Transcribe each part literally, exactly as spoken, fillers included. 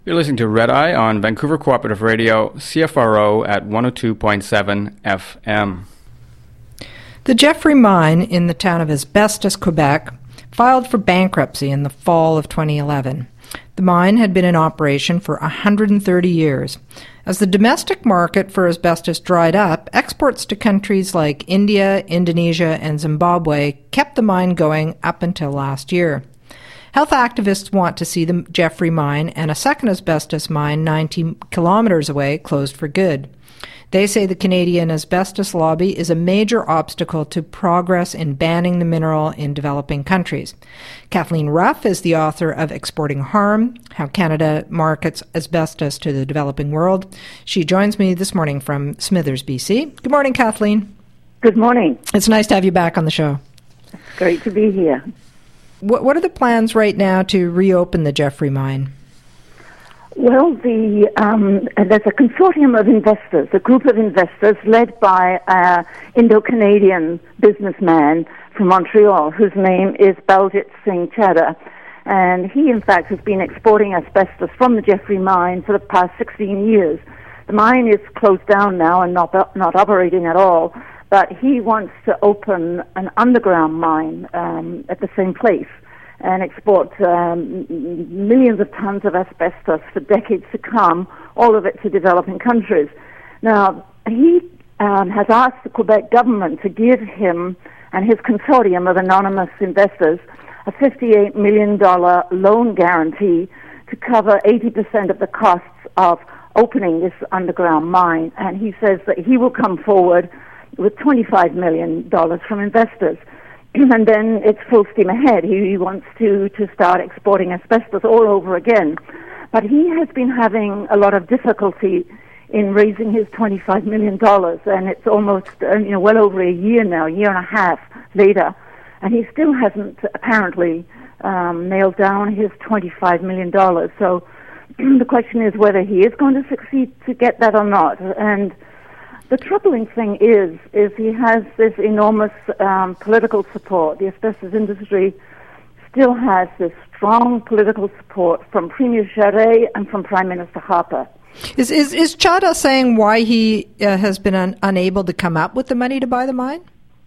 You're listening to Red Eye on Vancouver Cooperative Radio, C F R O at one oh two point seven F M. The Jeffrey Mine in the town of Asbestos, Quebec, filed for bankruptcy in the fall of twenty eleven. The mine had been in operation for one hundred thirty years. As the domestic market for asbestos dried up, exports to countries like India, Indonesia, and Zimbabwe kept the mine going up until last year. Health activists want to see the Jeffrey Mine and a second asbestos mine ninety kilometers away closed for good. They say the Canadian asbestos lobby is a major obstacle to progress in banning the mineral in developing countries. Kathleen Ruff is the author of Exporting Harm, How Canada Markets Asbestos to the Developing World. She joins me this morning from Smithers, B C. Good morning, Kathleen. Good morning. It's nice to have you back on the show. It's great to be here. What, what are the plans right now to reopen the Jeffrey Mine? Well, the um, there's a consortium of investors, a group of investors led by an Indo-Canadian businessman from Montreal, whose name is Baljit Singh Chadha. And he, in fact, has been exporting asbestos from the Jeffrey Mine for the past sixteen years. The mine is closed down now and not not operating at all, but he wants to open an underground mine um, at the same place and export um, millions of tons of asbestos for decades to come, all of it to developing countries. Now, he um, has asked the Quebec government to give him and his consortium of anonymous investors a fifty-eight million dollars loan guarantee to cover eighty percent of the costs of opening this underground mine. And he says that he will come forward with twenty-five million dollars from investors. And then it's full steam ahead. He wants to, to start exporting asbestos all over again. But he has been having a lot of difficulty in raising his twenty-five million dollars, and it's almost uh, you know well over a year now, a year and a half later, and he still hasn't apparently um, nailed down his twenty-five million dollars. So the question is whether he is going to succeed to get that or not. And the troubling thing is, is he has this enormous um, political support. The asbestos industry still has this strong political support from Premier Charest and from Prime Minister Harper. Is is, is Chadha saying why he uh, has been un- unable to come up with the money to buy the mine?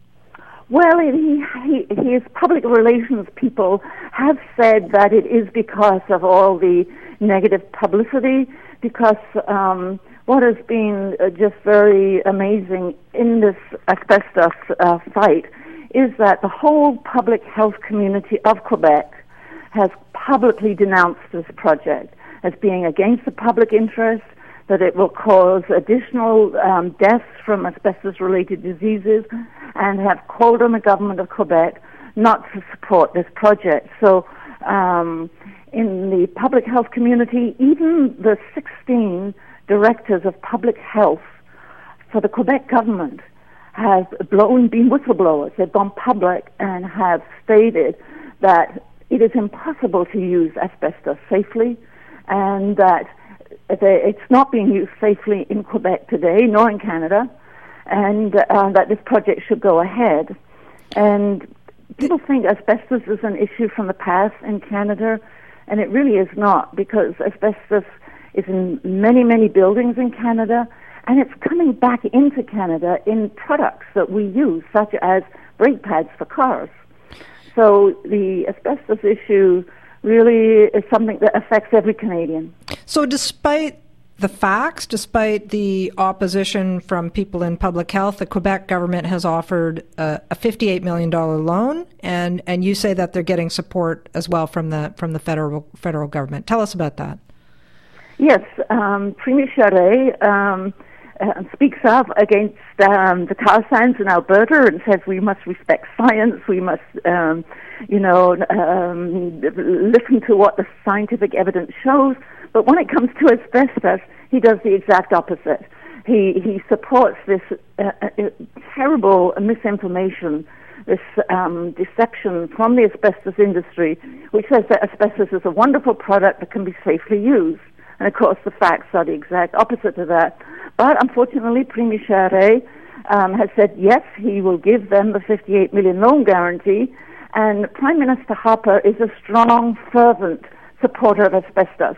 Well, it, he, he, his public relations people have said that it is because of all the negative publicity, because um, what has been uh, just very amazing in this asbestos uh, fight is that the whole public health community of Quebec has publicly denounced this project as being against the public interest, that it will cause additional um, deaths from asbestos-related diseases, and have called on the government of Quebec not to support this project. So um, in the public health community, even the sixteen directors of public health for the Quebec government have blown, been whistleblowers. They've gone public and have stated that it is impossible to use asbestos safely, and that it's not being used safely in Quebec today, nor in Canada, and uh, that this project should go ahead. And people think asbestos is an issue from the past in Canada, and it really is not, because asbestos is in many, many buildings in Canada, and it's coming back into Canada in products that we use, such as brake pads for cars. So the asbestos issue really is something that affects every Canadian. So despite the facts, despite the opposition from people in public health, the Quebec government has offered a, a fifty-eight million dollars loan, and, and you say that they're getting support as well from the from the federal federal government. Tell us about that. Yes, um, Premier Charest um, uh, speaks up against um, the tar sands in Alberta and says we must respect science, we must, um, you know, um, listen to what the scientific evidence shows. But when it comes to asbestos, he does the exact opposite. He he supports this uh, uh, terrible misinformation, this um, deception from the asbestos industry, which says that asbestos is a wonderful product that can be safely used. And of course, the facts are the exact opposite of that. But unfortunately, Premier Charest um, has said yes, he will give them the fifty-eight million dollars loan guarantee. And Prime Minister Harper is a strong, fervent supporter of asbestos.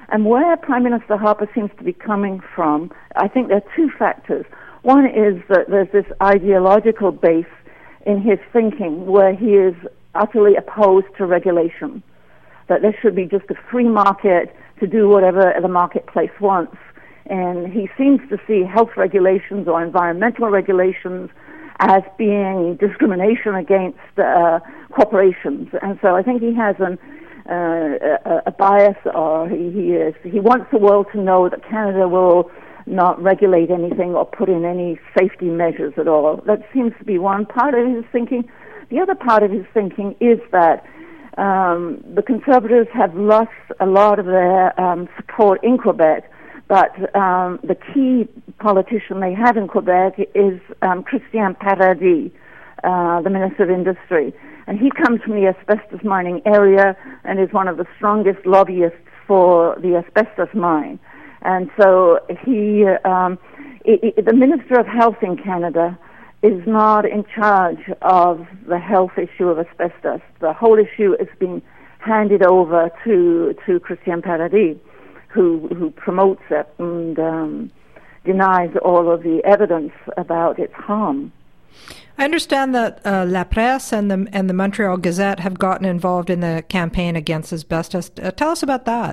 And where Prime Minister Harper seems to be coming from, I think there are two factors. One is that there's this ideological base in his thinking where he is utterly opposed to regulation, that there should be just a free market to do whatever the marketplace wants. And he seems to see health regulations or environmental regulations as being discrimination against uh, corporations. And so I think he has an, uh, a, a bias, or he, he is he wants the world to know that Canada will not regulate anything or put in any safety measures at all. That seems to be one part of his thinking. The other part of his thinking is that um, the Conservatives have lost a lot of their um, support in Quebec, but um, the key politician they have in Quebec is um, Christian Paradis, uh, the Minister of Industry. And he comes from the asbestos mining area and is one of the strongest lobbyists for the asbestos mine. And so he, um, it, it, the Minister of Health in Canada is not in charge of the health issue of asbestos. The whole issue is being handed over to to Christian Paradis, who who promotes it and um, denies all of the evidence about its harm. I understand that uh, La Presse and the and the Montreal Gazette have gotten involved in the campaign against asbestos. Uh, tell us about that.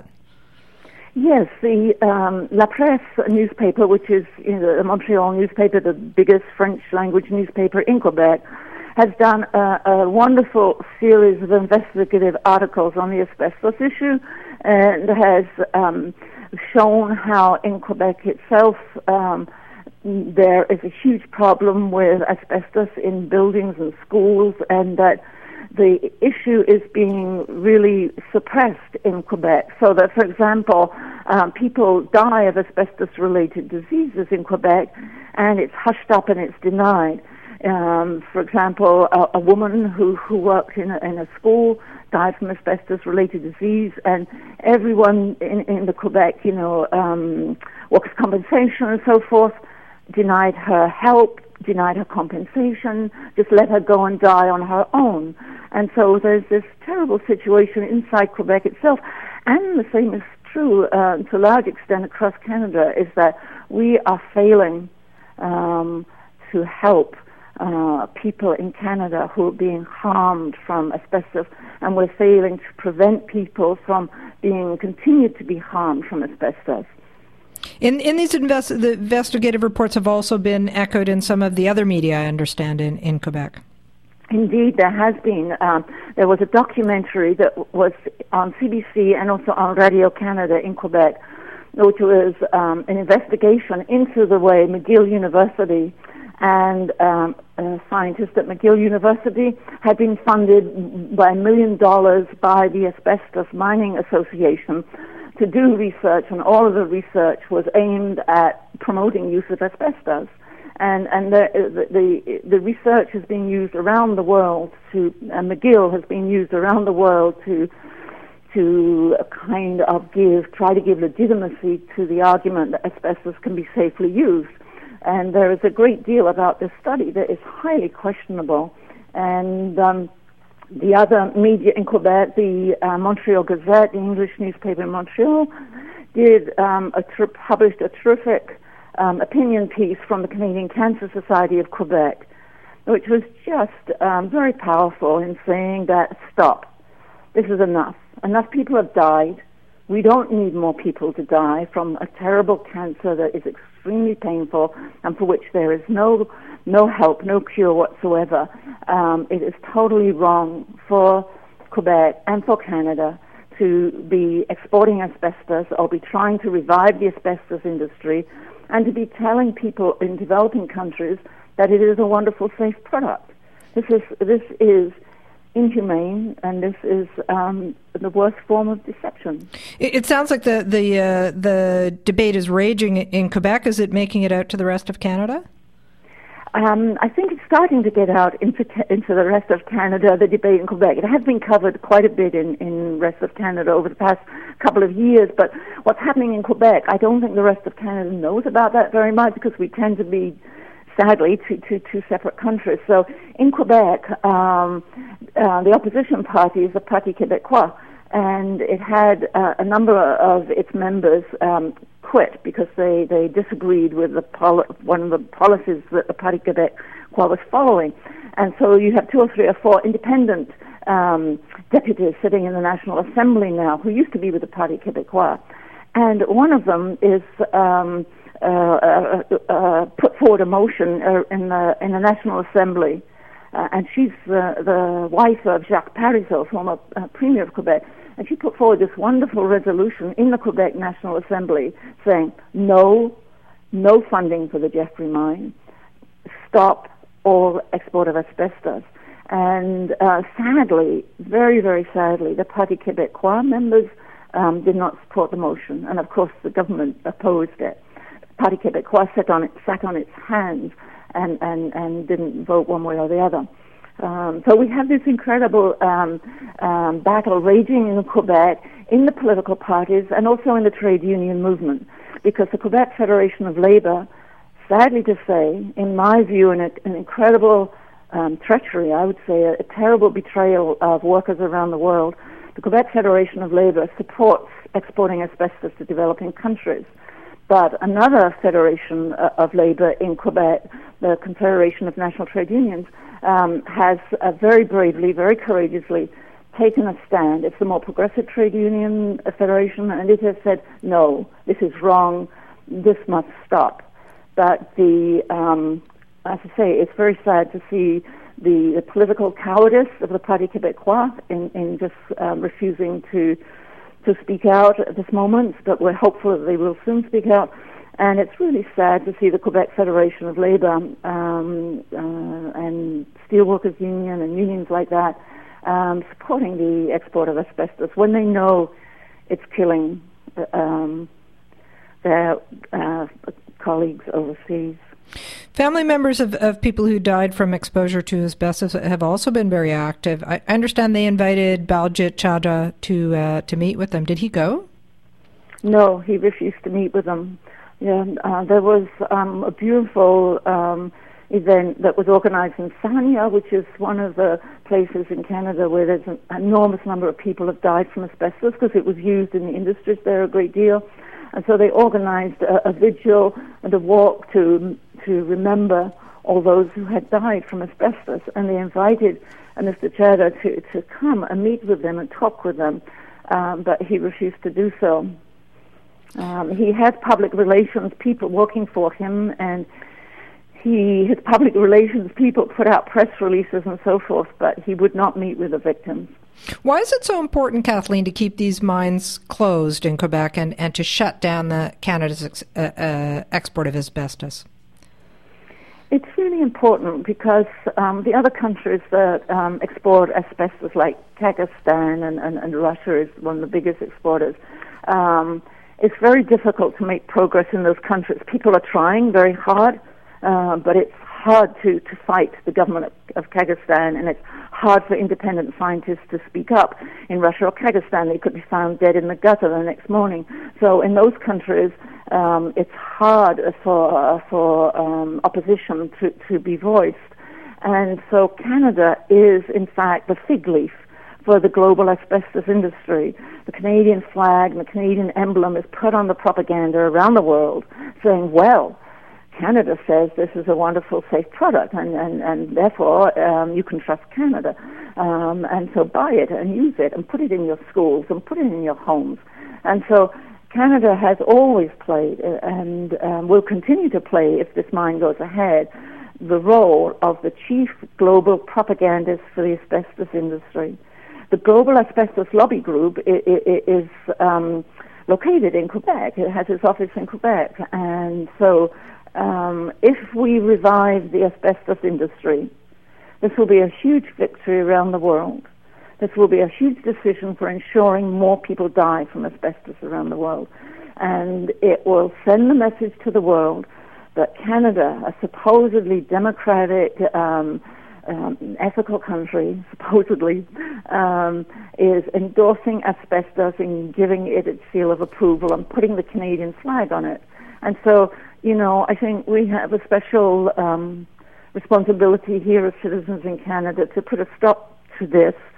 Yes, the um, La Presse newspaper, which is you know, the Montreal newspaper, the biggest French-language newspaper in Quebec, has done a, a wonderful series of investigative articles on the asbestos issue, and has um, shown how in Quebec itself um, there is a huge problem with asbestos in buildings and schools, and that the issue is being really suppressed in Quebec. So that, for example, um, people die of asbestos-related diseases in Quebec, and it's hushed up and it's denied. Um, for example, a, a woman who, who worked in a, in a school died from asbestos-related disease, and everyone in, in the Quebec, you know, um, workers' compensation and so forth, denied her help, denied her compensation, just let her go and die on her own. And so there's this terrible situation inside Quebec itself. And the same is true uh, to a large extent across Canada, is that we are failing um, to help uh, people in Canada who are being harmed from asbestos, and we're failing to prevent people from being continued to be harmed from asbestos. In in these invest- the investigative reports have also been echoed in some of the other media, I understand, in, in Quebec. Indeed, there has been. Um, there was a documentary that was on C B C and also on Radio Canada in Quebec, which was um, an investigation into the way McGill University and um, a scientist at McGill University had been funded by a million dollars by the Asbestos Mining Association to do research, and all of the research was aimed at promoting use of asbestos. And and the the, the research has been used around the world to, and McGill has been used around the world to to kind of give, try to give legitimacy to the argument that asbestos can be safely used. And there is a great deal about this study that is highly questionable. And um, the other media in Quebec, the uh, Montreal Gazette, the English newspaper in Montreal, did um, a ter- published a terrific um, opinion piece from the Canadian Cancer Society of Quebec, which was just um, very powerful in saying that, stop, this is enough. Enough people have died. We don't need more people to die from a terrible cancer that is extremely painful and for which there is no no help, no cure whatsoever. Um, it is totally wrong for Quebec and for Canada to be exporting asbestos or be trying to revive the asbestos industry and to be telling people in developing countries that it is a wonderful, safe product. This is this is inhumane, and this is um, the worst form of deception. It, it sounds like the the uh, the debate is raging in Quebec. Is it making it out to the rest of Canada? Um, I think it's starting to get out into into the rest of Canada, the debate in Quebec. It has been covered quite a bit in in rest of Canada over the past couple of years, but what's happening in Quebec, I don't think the rest of Canada knows about that very much, because we tend to be, sadly, two, two, two separate countries. So in Quebec, um, uh, the opposition party is the Parti Québécois, and it had uh, a number of its members um, quit because they, they disagreed with the poli- one of the policies that the Parti Québécois was following. And so you have two or three or four independent um, deputies sitting in the National Assembly now who used to be with the Parti Québécois. And one of them is um, uh, uh, uh, put forward a motion uh, in, the, in the National Assembly, uh, and she's the, the wife of Jacques Parizeau, former uh, Premier of Quebec. And she put forward this wonderful resolution in the Quebec National Assembly saying, no, no funding for the Jeffrey mine, stop all export of asbestos. And uh, sadly, very, very sadly, the Parti Québécois members um, did not support the motion. And of course, the government opposed it. Parti Québécois sat on, it, sat on its hands and, and, and didn't vote one way or the other. Um, so we have this incredible um, um, battle raging in Quebec, in the political parties, and also in the trade union movement, because the Quebec Federation of Labour, sadly to say, in my view, an, an incredible um, treachery, I would say, a, a terrible betrayal of workers around the world, the Quebec Federation of Labour supports exporting asbestos to developing countries. But another federation uh, of labour in Quebec, the Confederation of National Trade Unions, um, has uh, very bravely, very courageously taken a stand. It's the more progressive trade union uh, federation, and it has said, no, this is wrong, this must stop. But the, um, as I say, it's very sad to see the, the political cowardice of the Parti Québécois in, in just um, refusing to to speak out at this moment, but we're hopeful that they will soon speak out. And it's really sad to see the Quebec Federation of Labour um, uh, and Steelworkers Union and unions like that um, supporting the export of asbestos when they know it's killing um, their uh, colleagues overseas. Family members of, of people who died from exposure to asbestos have also been very active. I understand they invited Baljit Chadha to uh, to meet with them. Did he go? No, he refused to meet with them. Yeah, uh, there was um, a beautiful um, event that was organized in Sarnia, which is one of the places in Canada where there's an enormous number of people have died from asbestos because it was used in the industries there a great deal. And so they organized a, a vigil and a walk to to remember all those who had died from asbestos. And they invited uh, Mister Chadha to, to come and meet with them and talk with them, um, but he refused to do so. Um, he had public relations people working for him, and he his public relations people put out press releases and so forth, but he would not meet with the victims. Why is it so important, Kathleen, to keep these mines closed in Quebec and, and to shut down the Canada's ex, uh, uh, export of asbestos? It's really important because um, the other countries that um, export asbestos, like Kazakhstan and, and, and Russia is one of the biggest exporters, um, it's very difficult to make progress in those countries. People are trying very hard, uh, but it's hard to, to fight the government of, of Kazakhstan, and it's hard for independent scientists to speak up. In Russia or Kazakhstan, they could be found dead in the gutter the next morning. So in those countries, um, it's hard for uh, for um, opposition to, to be voiced. And so Canada is, in fact, the fig leaf for the global asbestos industry. The Canadian flag and the Canadian emblem is put on the propaganda around the world saying, well, Canada says this is a wonderful, safe product, and, and, and therefore um, you can trust Canada. Um, and so buy it and use it and put it in your schools and put it in your homes. And so Canada has always played, uh, and um, will continue to play if this mine goes ahead, the role of the chief global propagandist for the asbestos industry. The Global Asbestos Lobby Group is um, located in Quebec. It has its office in Quebec. And so um, if we revive the asbestos industry, this will be a huge victory around the world. This will be a huge decision for ensuring more people die from asbestos around the world. And it will send the message to the world that Canada, a supposedly democratic, um, Um, ethical country, supposedly, um, is endorsing asbestos and giving it its seal of approval and putting the Canadian flag on it. And so, you know, I think we have a special um, responsibility here as citizens in Canada to put a stop to this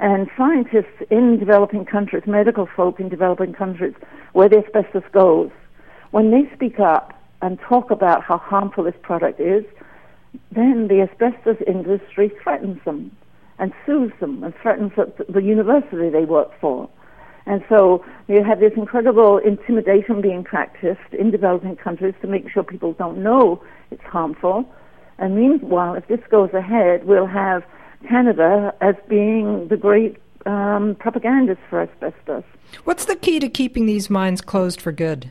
And scientists in developing countries, medical folk in developing countries, where the asbestos goes, when they speak up and talk about how harmful this product is, then the asbestos industry threatens them and sues them and threatens the university they work for. And so you have this incredible intimidation being practiced in developing countries to make sure people don't know it's harmful. And meanwhile, if this goes ahead, we'll have Canada as being the great um, propagandist for asbestos. What's the key to keeping these mines closed for good?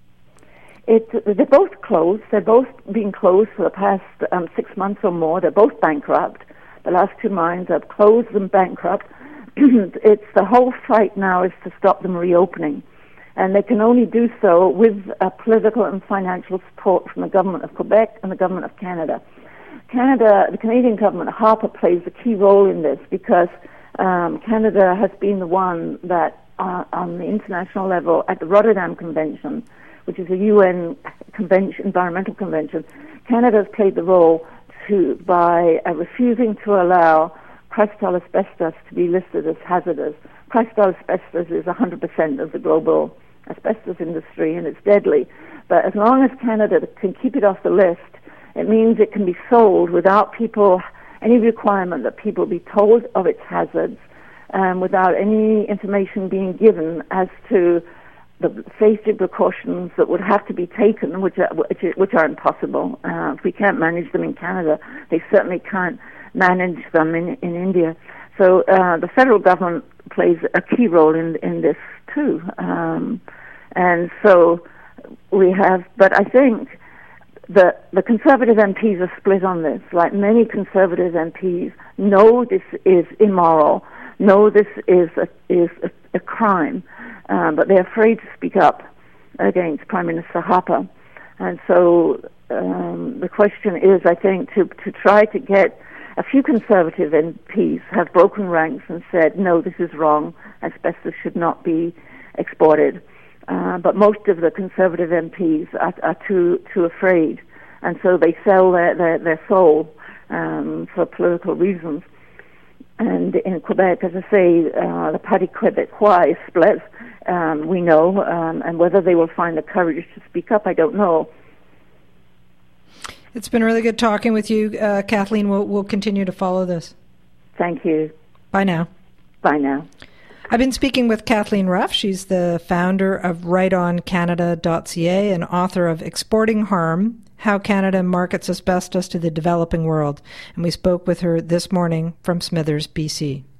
It, they're both closed. They're both being closed for the past um, six months or more. They're both bankrupt. The last two mines are closed and bankrupt. It's the whole fight now is to stop them reopening. And they can only do so with uh, political and financial support from the government of Quebec and the government of Canada. Canada, the Canadian government, Harper, plays a key role in this because um, Canada has been the one that, uh, on the international level, at the Rotterdam Convention, which is a U N convention, environmental convention, Canada has played the role to by uh, refusing to allow cryostyle asbestos to be listed as hazardous. Cryostyle asbestos is one hundred percent of the global asbestos industry, and it's deadly. But as long as Canada can keep it off the list, it means it can be sold without people, any requirement that people be told of its hazards, um, without any information being given as to the safety precautions that would have to be taken, which are, which, which are impossible. Uh, if we can't manage them in Canada, they certainly can't manage them in, in India. So uh, the federal government plays a key role in, in this too. Um, and so we have, but I think the, the Conservative M Ps are split on this. Like many Conservative M Ps know this is immoral, know this is a, is a, a crime, um, but they're afraid to speak up against Prime Minister Harper. And so um, the question is, I think, to, to try to get a few Conservative M Ps have broken ranks and said, no, this is wrong, asbestos should not be exported. Uh, but most of the Conservative M Ps are, are too too afraid, and so they sell their, their, their soul um, for political reasons. And in Quebec, as I say, uh, the Parti Québécois is split, um, we know, um, and whether they will find the courage to speak up, I don't know. It's been really good talking with you, uh, Kathleen. We'll, we'll continue to follow this. Thank you. Bye now. Bye now. I've been speaking with Kathleen Ruff. She's the founder of right on canada dot c a and author of Exporting Harm, How Canada Markets Asbestos to the Developing World. And we spoke with her this morning from Smithers, B C